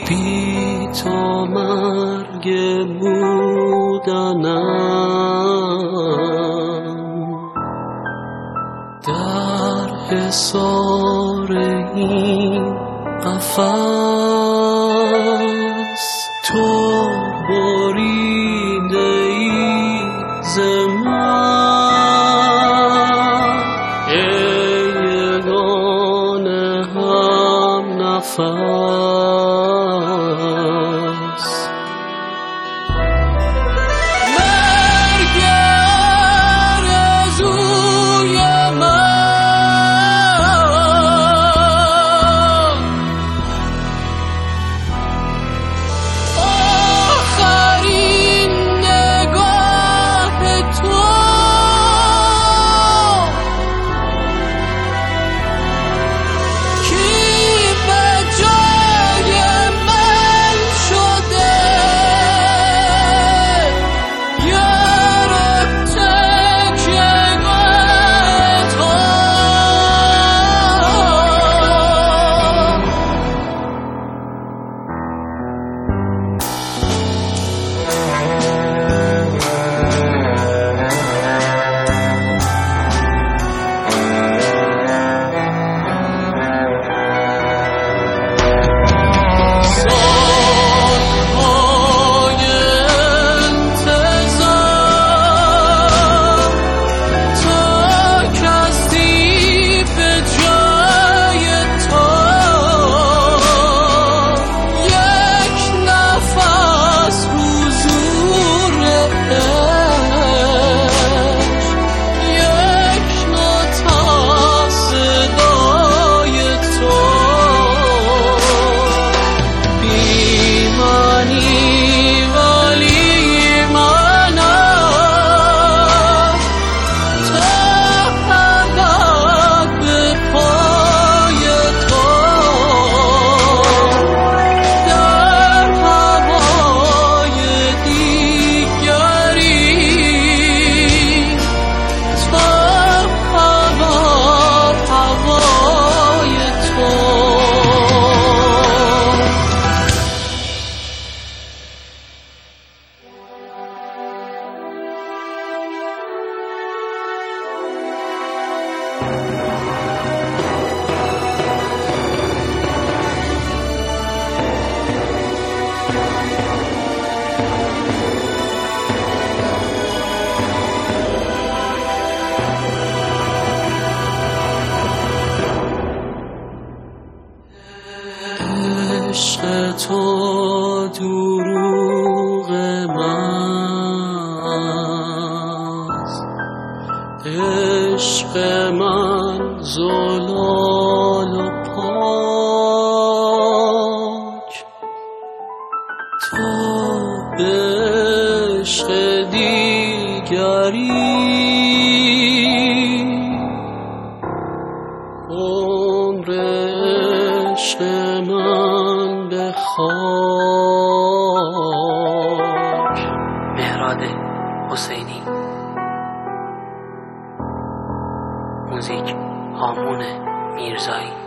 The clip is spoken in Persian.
بی تو مرگ بودنم، در حصار این قفس تو بریده ای ز من، ای یگانه هم نفس. مرگ آرزوی من، آخرین نگاه تو، کی به جای من شده گرفته تکیه‌گاه تو. سالهای انتظار تا کسی به جای تو، یک نفس حضور عشق، یک نوتا صدای تو، بی معنی ولی منم تا ابد به پای تو، در هوای دیگری تا هوای تو. عشق تو دروغ ماست، عشق من زلال و پاک، تو به عشق دیگری عمر عشق من به خاک. مهراد حسینی. موزیک هامون میرزایی.